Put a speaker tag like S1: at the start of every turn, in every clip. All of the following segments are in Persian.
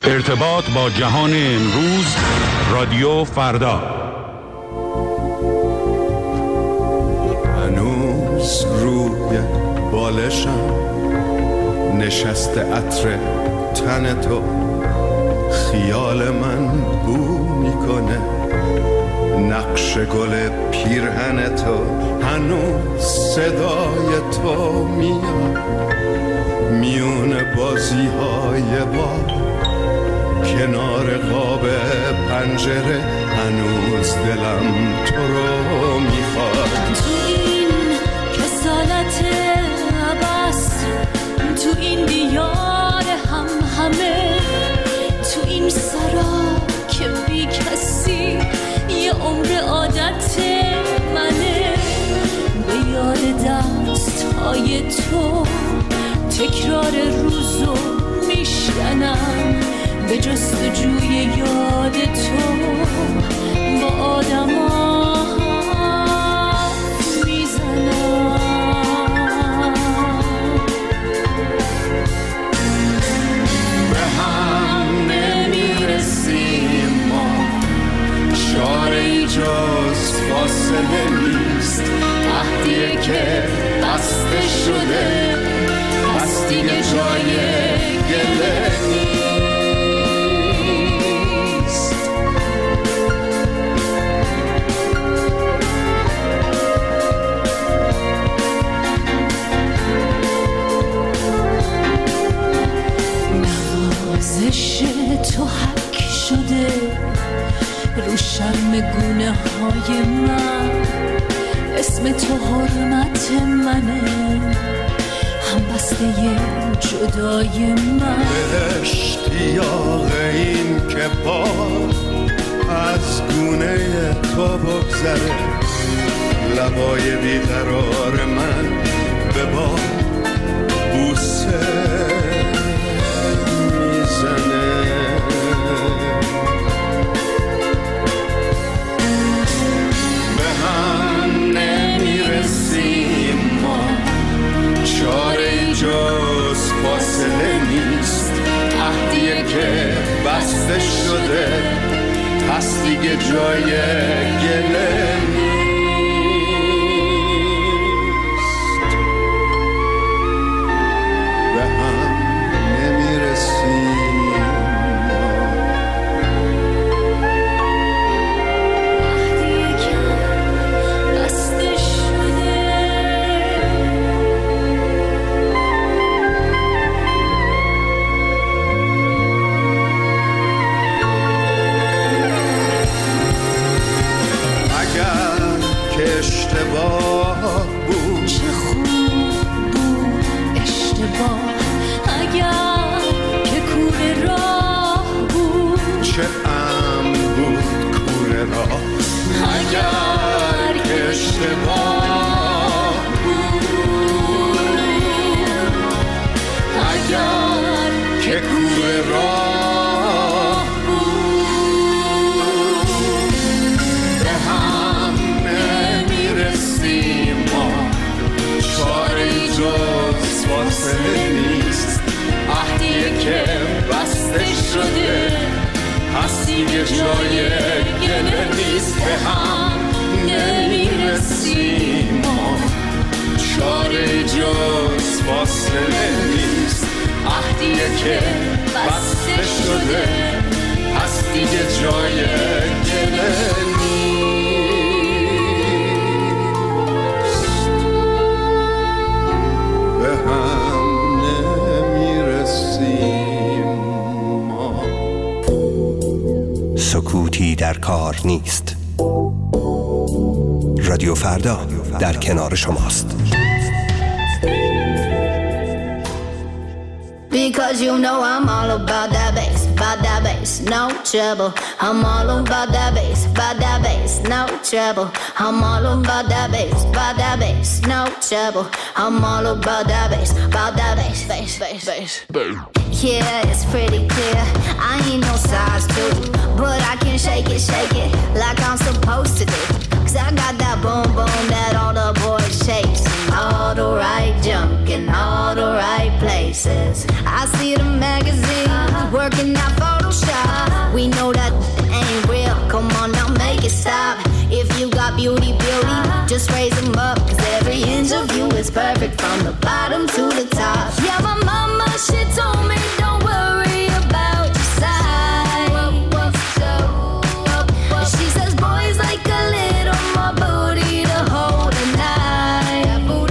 S1: ارتباط با جهان امروز، رادیو فردا.
S2: هنوز روی بالشم نشسته عطر تن تو، خیال من بو میکنه نقش گل پیرهن تو، هنوز صدای تو میاد میون بازی های با کنار قاب پنجره، هنوز دلم تو رو میخواد.
S3: تو این کسالت عباس، تو این دیار همه، تو این سرا که بی کسی یه عمر عادت منه، به یاد دست های تو تکرار روزو میشکنم، به جستجوی یاد تو با آدما میزنم.
S2: به هم نمیرسیم ما، چاره‌ای جز فاصله نیست، عهدیه که بسته شده پس دیگه جای گله نیست.
S3: نوازش تو حک شده رو شرم گونه های من، اسم تو حرمت منه، هم بسته جدای من.
S2: به اشتیاق این که با از گونه تو بگذره، لبای بیقرار من به با بوسه میزنه. به هم نمیرسیم ما، چاره جز فاصله نیست، عهدیه که بسته شده پس دیگه جای گله نیست. به هم نمیرسیم
S3: عهدیه که بسته شده.
S2: اگر که اشتباه بود،
S3: چه خوب بود اشتباه، اگر که کوره راه بود،
S2: چه امن بود کوره راه. اگر که اشتباه بود، اگر که کوره راه بود، به هم نمیرسیم ما، چاره‌ای جز فاصله نیست، عهدیه که بسته شده پس دیگه جای گله نیست. به هم نمیرسیم ما، چاره جز فاصله نیست، عهدیه که بسته شده پس دیگه جای گله نیست. به هم نمیرسیم ما.
S4: سکوتی در کار نیست. رادیو فردا در کنار شماست.
S5: Because you know I'm all about that bass, no trouble. I'm all about that bass, no trouble. I'm all about that bass, no trouble. I'm all about that bass, bass. Yeah, it's pretty clear. I ain't no size 2, but I can shake it like I'm supposed to do. 'Cause I got that boom boom that all the boys chase. All the right junk in all the right places. I see the magazines working out for perfect from the bottom to the top. Yeah, my mama, she told me don't worry about your size. She says boys like a little more booty to hold at night.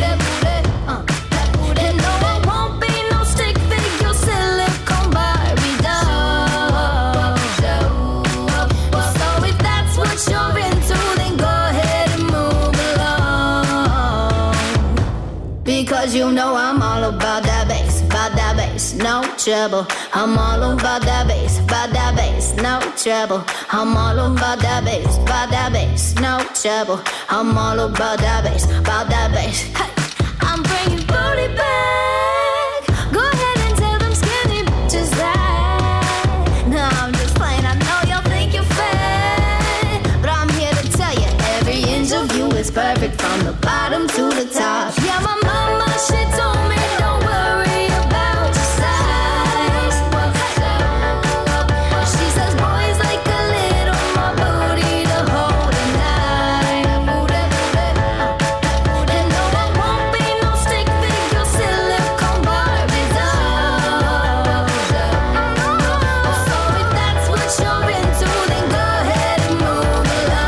S5: And no, I won't be no stick figure silicone Barbie doll. So if that's what you're into, then go ahead and move along. Because you know I'm all about that bass, no trouble. I'm all about that bass, no trouble. I'm all about that bass, no trouble. I'm all about that bass, Hey, I'm bringing booty back. Go ahead and tell them skinny bitches that. No, I'm just playing. I know y'all think you're fat, but I'm here to tell you every inch of you is perfect from the bottom to the top. Yeah, my mama, she told me don't worry about your size. She says boys like a little more booty to hold at night. And no, I won't be no stick figure silicone Barbie doll. So if that's what you're into, then go ahead and move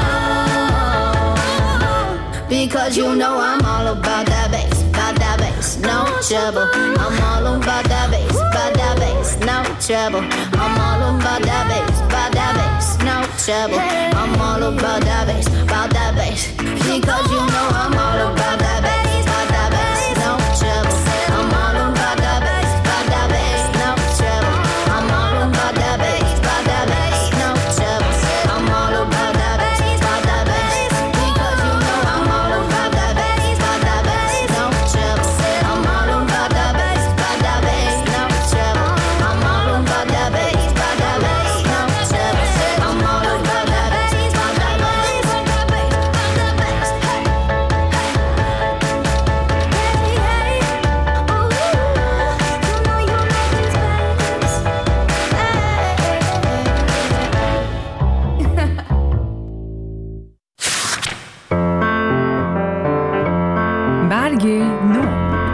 S5: along. Because you know I'm all about that bass, no trouble. I'm all about that bass, no trouble. I'm all about that bass, no trouble. I'm all about that bass, because you know I'm all about that bass, no trouble. I'm all about that bass, no trouble. I'm all about that bass, no trouble. I'm all about that bass, because you know I'm all about that bass, no trouble. I'm all about that bass, no trouble. I'm all about that bass, no trouble. I'm all about that bass,
S6: برگ نو.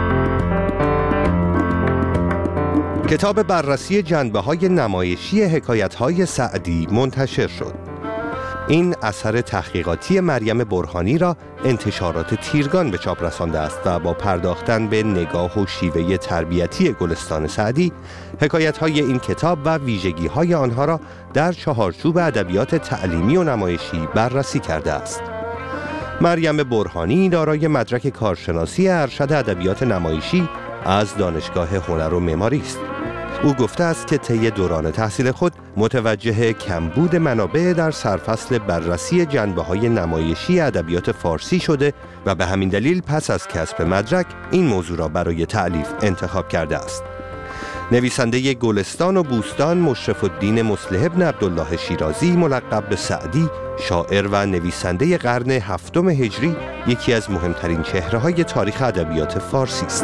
S4: کتاب بررسی جنبه‌های نمایشی حکایت‌های سعدی منتشر شد. این اثر تحقیقاتی مریم برهانی را انتشارات تیرگان به چاپ رسانده است و با پرداختن به نگاه و شیوه تربیتی گلستان سعدی، حکایت‌های این کتاب و ویژگی‌های آنها را در چهارچوب ادبیات تعلیمی و نمایشی بررسی کرده است. مریم برهانی دارای مدرک کارشناسی ارشد ادبیات نمایشی از دانشگاه هنر و معماری است. او گفته است که طی دوران تحصیل خود متوجه کمبود منابع در سرفصل بررسی جنبه‌های نمایشی ادبیات فارسی شده و به همین دلیل پس از کسب مدرک این موضوع را برای تألیف انتخاب کرده است. نویسنده گلستان و بوستان مشرف الدین مصلح بن عبدالله شیرازی ملقب به سعدی، شاعر و نویسنده قرن هفتم هجری، یکی از مهمترین چهره‌های تاریخ ادبیات فارسی است.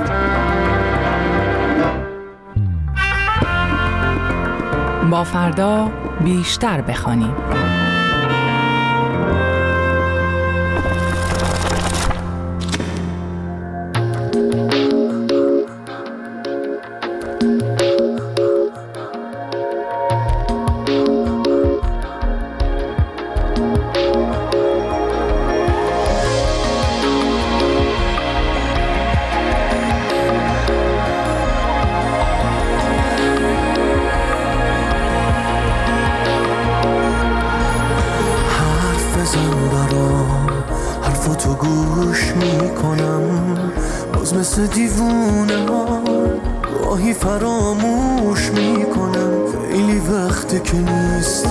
S6: با فردا بیشتر بخوانیم.
S7: حرفاتو گوش میکنم، باز مثل دیوونه ها گاهی فراموش میکنم. خیلی وقته که نیستی،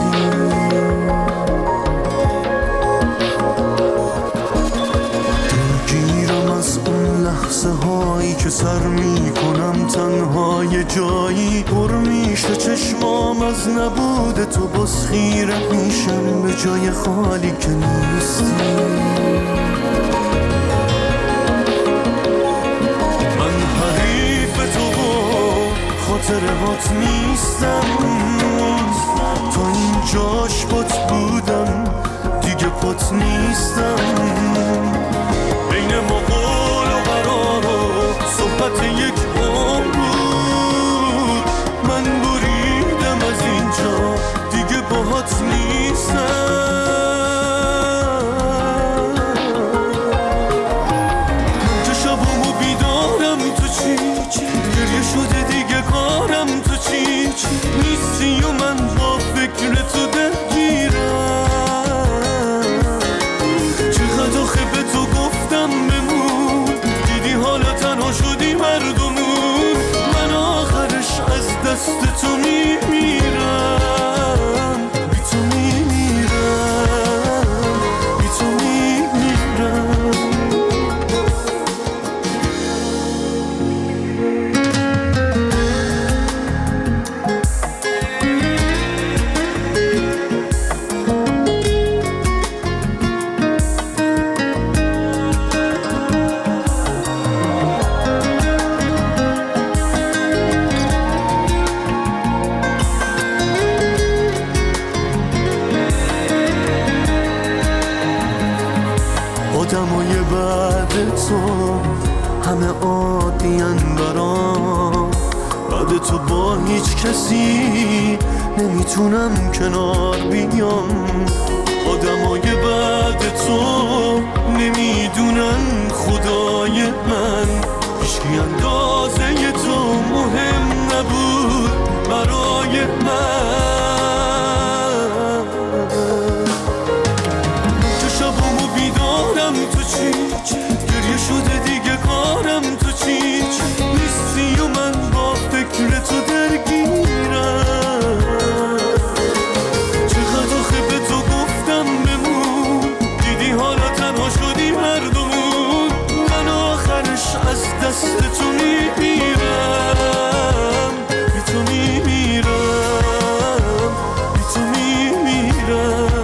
S7: دلگیرم از اون لحظه هایی که سر میکنم تنها یه جایی پر میشه چشمام از نبود تو، باز خیره میشم به جای خالی که نیستی. من حریف تو و خاطرهات نیستم، تا اینجاش پات بودم دیگه پات نیستم. بین ما قول و قرار و جات نیستم. که شبامو بیدارم تو چی گریه شده دیگه کارم تو چی نیستی و من با فکر تو درگیرم. چقدر آخه به تو گفتم بمون، دیدی حالا تنها شدی مردمون. من آخرش از دست تو میمیرم، بی تو میمیرم، بی تو میمیرم. آدمای بعد تو همه عادین برام، بعد تو با هیچ کسی نمیتونم کنار بیام. آدمای بعد تو نمیدونن خدای من، هیچکی اندازه تو مهم نبود برای من. که شبامو بیدارم تو چی گریه شده دیگه کارم تو چی نیستی و من با فکر تو درگیرم. چقدر آخه به تو گفتم بمون، دیدی حالا تنها شدی مردمون. من آخرش از دست تو میمیرم، بی تو میمیرم، بی تو میمیرم.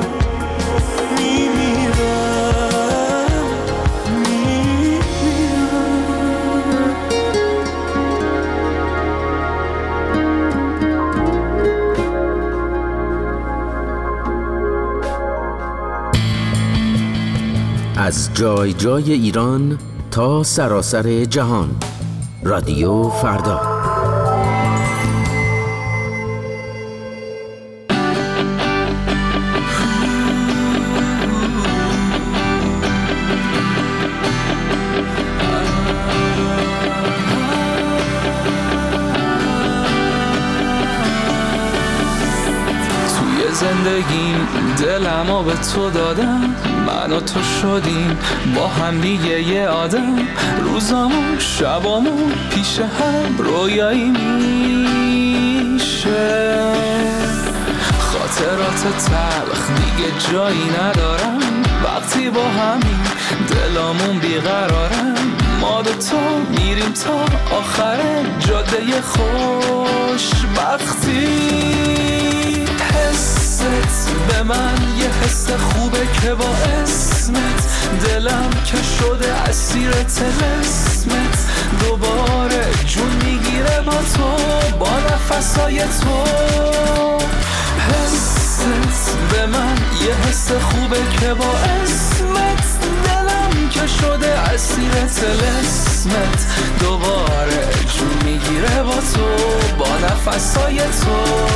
S8: از جای جای ایران تا سراسر جهان، رادیو فردا.
S9: زندگیم دلمو به تو دادم، من و تو شدیم با هم دیگه یه آدم. روزامو شبامو پیش هم رویایی میشه، خاطرات تلخ دیگه جایی ندارم. وقتی با همین دلامون بیقرارم، ما دوتا میریم تا آخر جاده خوشبختی. حست به من یه حس خوبه که با اسمت دلم که شده اسیر طلسمت. دوباره جون میگیره با تو، با نفسای تو. حست به من یه حس خوبه که با اسمت دلم که شده اسیر طلسمت. دوباره جون میگیره با تو، با نفسای تو.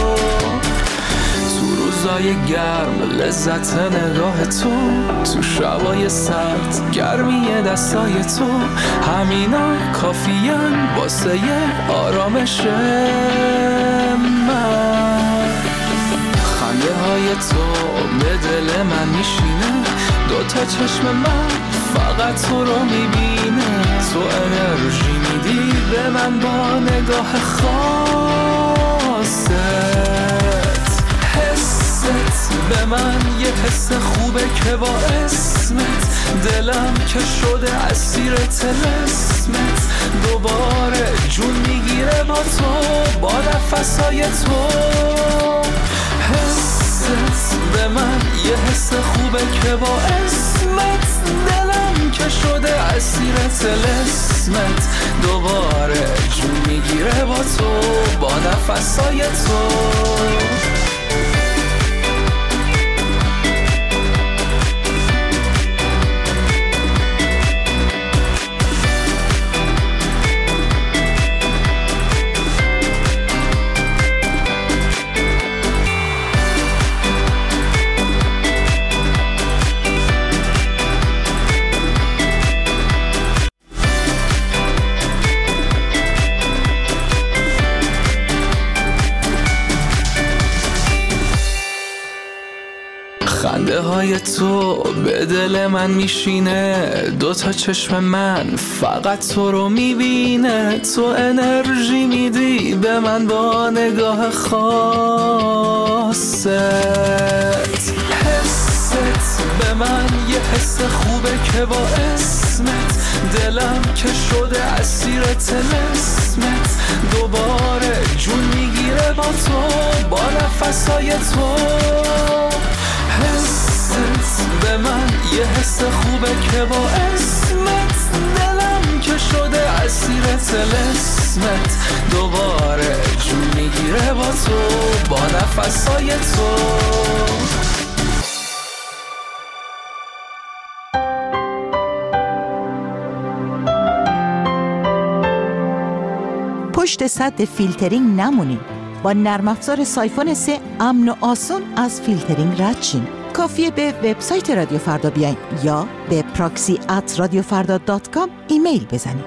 S9: تو روزای گرم لذت نگاه تو، تو شبای سرد گرمی دستای تو. همینا کافیان واسه آرامش من. خنده های تو به دل من میشینه، دوتا چشم من فقط تو رو میبینه. تو انرژی میدی به من با نگاه خاصت. حست به من یه حس خوبه که با اسمت دلم که شده اسیر طلسمت. دوباره جون میگیره با تو، با نفسای تو. حست به من یه حس خوبه که با اسمت دلم که شده اسیر طلسمت. دوباره جون میگیره با تو، با نفسای تو. خنده های تو به دل من میشینه، دوتا چشم من فقط تو رو میبینه. تو انرژی میدی به من با نگاه خاصت، حست به من یه حس خوبه که با اسمت دلم که شده اسیر طلسمت، دوباره جون میگیره با تو، با نفسای تو. حست به من یه حس خوبه که با اسمت دلم که شده اسیر طلسمت، دوباره جون میگیره با تو، با نفسای تو.
S10: پشت سد فیلترینگ نمونین. با نرم افزار سایفون 3 امن و آسون از فیلترینگ رد شین. کافیه به وبسایت رادیو فردا بیاین یا به proxy@radiofarda.com ایمیل بزنین.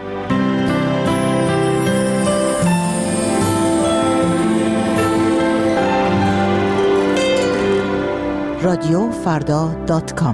S10: radiofarda.com.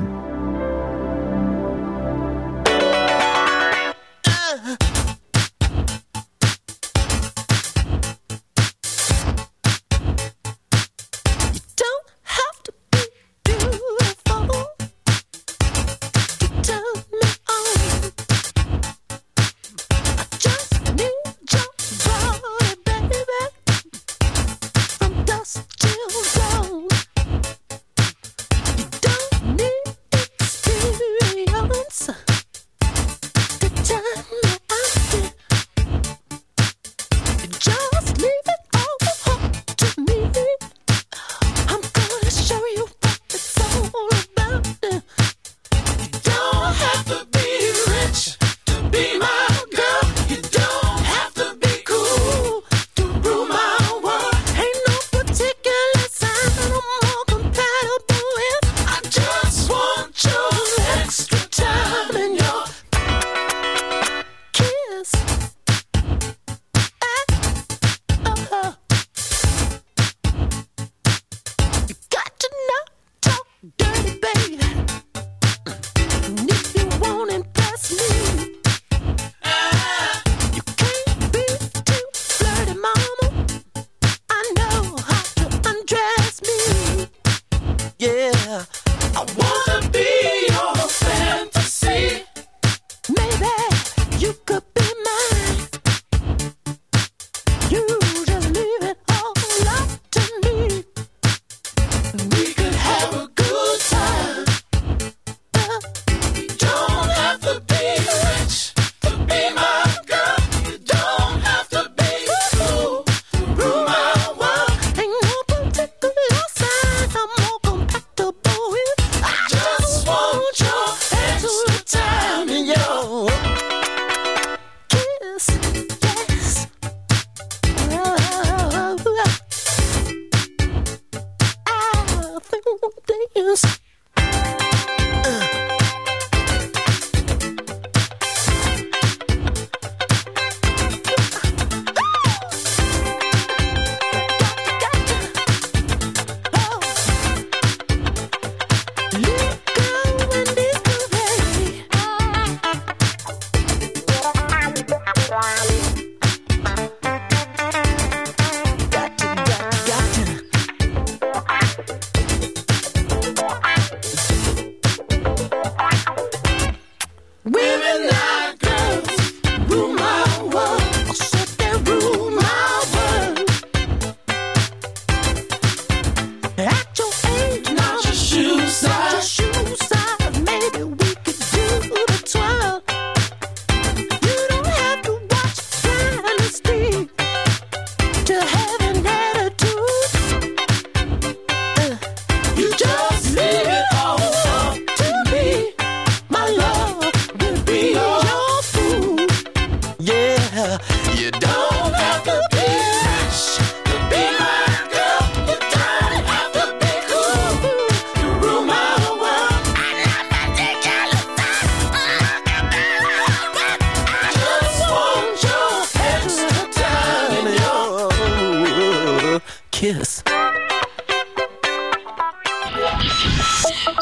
S9: Kiss.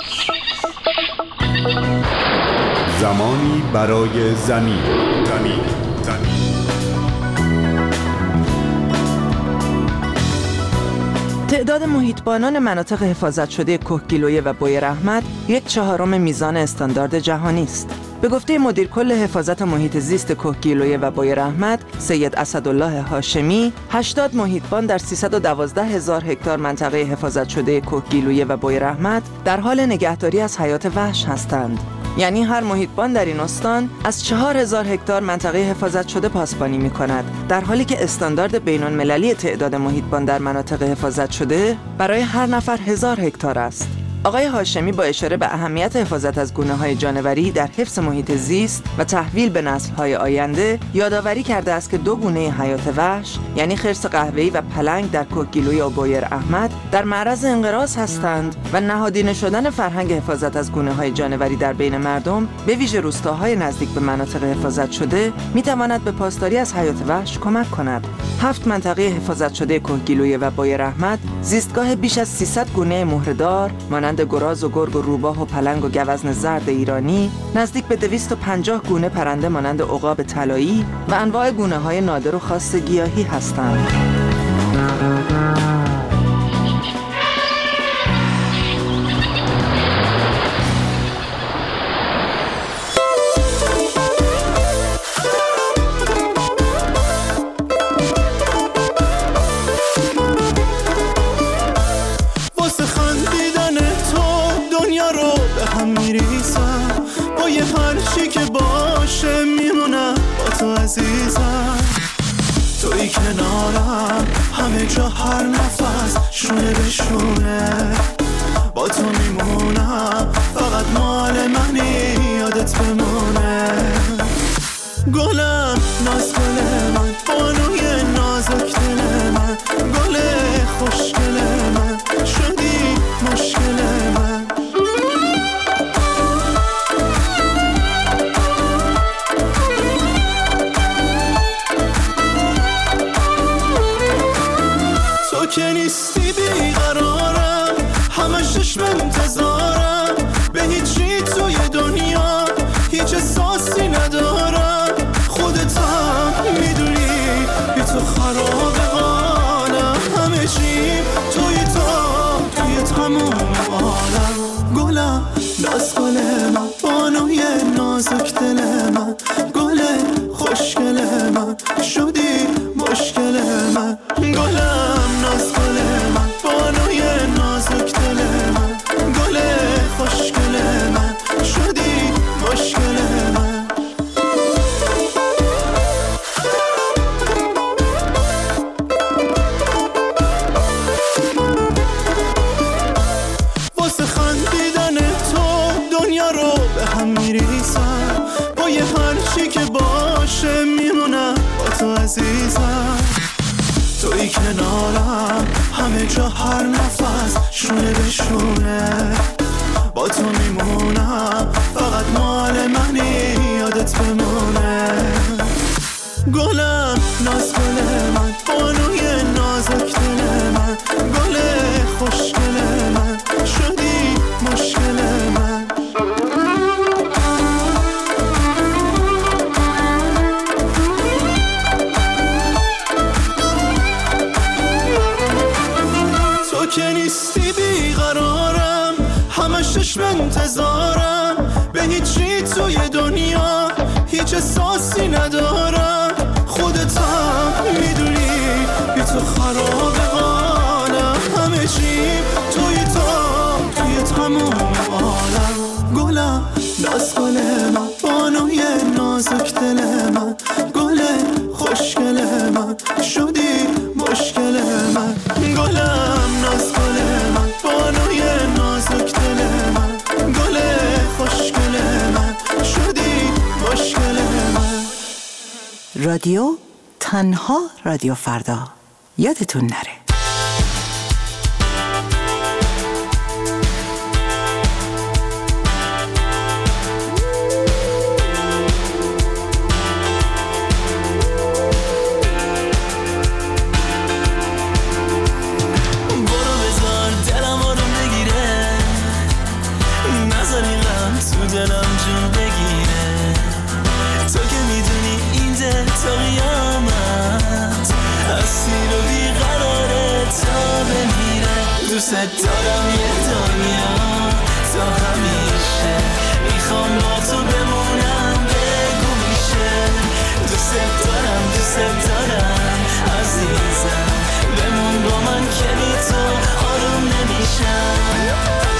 S2: زمانی برای زمین.
S11: تعداد محیطبانان مناطق حفاظت شده کهگیلویه و بویر احمد 1/4 میزان استاندارد جهانی است. به گفته مدیر کل حفاظت محیط زیست کهگیلویه و بویر احمد سید اسدالله هاشمی، 80 محیطبان در 312,000 هکتار منطقه حفاظت شده کهگیلویه و بویر احمد در حال نگهداری از حیات وحش هستند. یعنی هر محیطبان در این استان از 4,000 هکتار منطقه حفاظت شده پاسبانی می کند، در حالی که استاندارد بین‌المللی تعداد محیطبان در مناطق حفاظت شده برای هر نفر 1000 هکتار است. آقای هاشمی با اشاره به اهمیت حفاظت از گونه‌های جانوری در حفظ محیط زیست و تحویل به نسل‌های آینده یادآوری کرده است که 2 گونه حیات وحش یعنی خرس قهوه‌ای و پلنگ در کهگیلویه و بویر احمد در معرض انقراض هستند و نهادینه شدن فرهنگ حفاظت از گونه‌های جانوری در بین مردم به ویژه روستاهای نزدیک به مناطق حفاظت شده می‌تواند به پاسداری از حیات وحش کمک کند. 7 منطقه حفاظت شده کهگیلویه و بویر احمد زیستگاه بیش از 300 گونه مهره‌دار مانند گراز و گرگ و روباه و پلنگ و گوزن زرد ایرانی، نزدیک به 250 گونه پرنده مانند عقاب طلایی و انواع گونه‌های نادر و خاص گیاهی هستند.
S7: توی کنارم همه جا هر نفس شونه به شونه با تو میمونم فقط مال منی یادت بمونه گلم ناز گل من بانوی نازک دل من گل خوشگل من شدی مشکل من که نیستی بیقرارم همش چشم انتظارم به هیچی توی دنیا هیچ احساسی ندارم خودت هم میدونی بی تو خراب قالم همه چی توی تموم عالم گلم ناز گل من بانوی نازک دل من گل خوشگل من شدی مشکل من گلم ناز گل من بانوی نازک دل من گل خوشگل من شدی مشکل من واسه خندیدن تو دنیا رو به هم میریسم با یه هرچی که باشه میمونم با تو عزیزم توی کنارم همه جا هر نفس شونه به شونه با تو میمونم فقط مال منی یادت بمونه گلم ناز گل من بانوی نازک دل من گل خوشگل من شدی مشکل من که نیستی بیقرارم همش چشم انتظارم به هیچی توی دنیا هیچ احساسی ندارم خودت هم میدونی بی تو خراب قالم همه چی توی تموم عالم گلم ناز گل من بانوی نازک دل من گل خوشگل من شدی مشکل من گلم ناز گل من بانوی نازک دل من گل خوشگل من شدی مشکل من
S10: رادیو تنها رادیو فردا یادتون نره
S7: دلم جون بگیره
S9: دوست دارم یه دنیا تا همیشه میخوام با تو بمونم بگو میشه دوست دارم عزیزم بمون با من که بی تو آروم نمیشم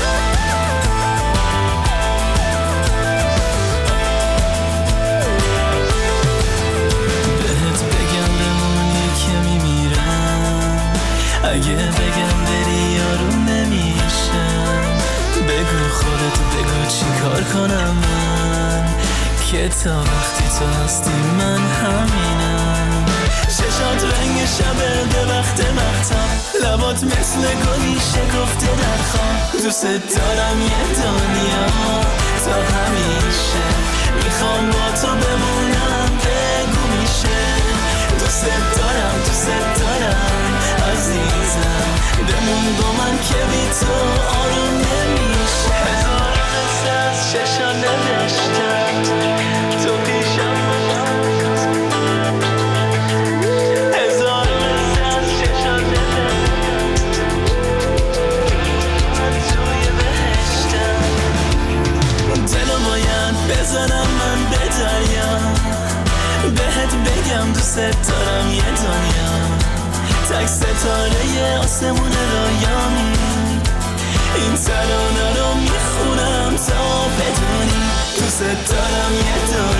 S9: اگه بگم بری یارو نمیشم بگو خودت بگو چی کار کنم من که تا وقتی تو هستی من همینم چشات رنگ شبه به وقت مختم لبات مثل گلی شکفته در خواب دوست دارم یه دنیا تا همیشه میخوام با تو بمونم بگو میشه دوست دارم عزیزم بمون با من که بی تو آروم نمیشه هزار قصه از چشا نوشتم تو پیشم هزار قصه از چشا نوشتم من توی بهشتم دلو باید بزنم من به دریا بهت بگم دوست دارم یه دنیا تک ستاره آسمون رایامی این ترانه رو میخونم تا بدونی دوست دارم یه دنیا